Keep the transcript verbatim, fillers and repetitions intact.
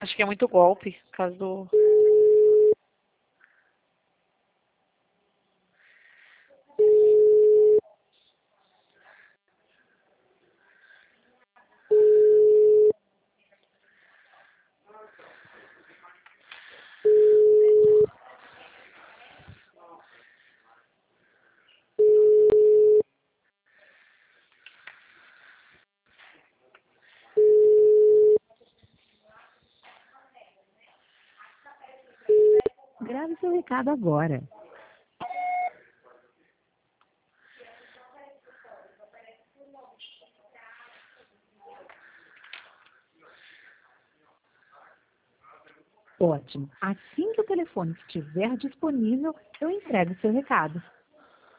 Acho que é muito golpe, por causa do... Grave seu recado agora. Ótimo. Assim que o telefone estiver disponível, eu entrego seu recado.